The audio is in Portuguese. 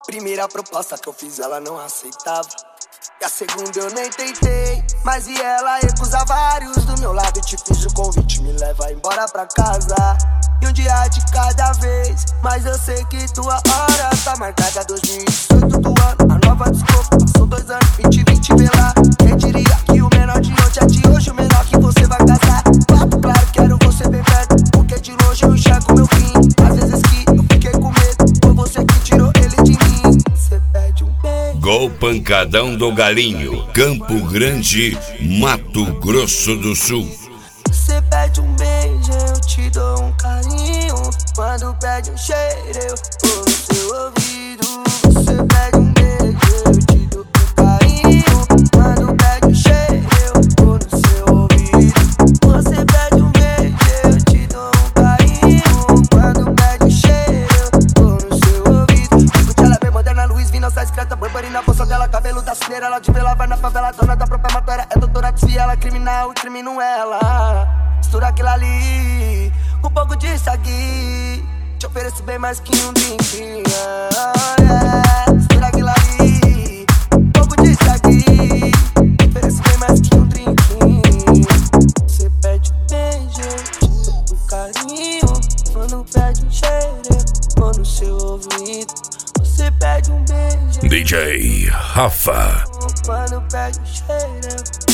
Primeira proposta que eu fiz, ela não aceitava. E a segunda eu nem tentei, mas e ela recusa vários. Do meu lado eu te fiz o convite, me leva embora pra casa. E um dia de cada vez, mas eu sei que tua hora tá marcada. 2018 do ano, a nova desculpa. Passou 2 anos, 2020 vê lá. Quem diria que o menor de ontem é de hoje, o menor que você vai casar. Papo claro, quero você bem perto, porque de longe eu enxergo meu fim. Às vezes que eu fiquei com medo, foi você que tirou ele de mim. Você pede um beijo. Gol Pancadão do Galinho, Campo Grande, Mato Grosso do Sul. Você pede um beijo, eu te dou um carinho. Quando pede um cheiro, eu vou no seu ouvido. Você pede um beijo, eu te dou um carinho. Quando pede um cheiro, eu vou no seu ouvido. Você pede um beijo, eu te dou um carinho. Quando pede um cheiro, eu vou no seu ouvido. Fico de ela bem moderna, Luiz Vina, sai discreta, Burberry na bolsa dela, cabelo da cineira, ela de vela, vai na favela, dona da própria matéria, é doutora, desvia ela, criminal, incrimino ela. Mistura aquilo ali com um pouco disso aqui. Te ofereço bem mais que um drink. Mistura aquilo ali com um pouco disso aqui. Te ofereço bem mais que um drink. Você pede um beijo, eu te dou um carinho. Quando pede um cheiro, eu vou no seu ouvido. Você pede um beijo, DJ Rafa. quando pede um cheiro,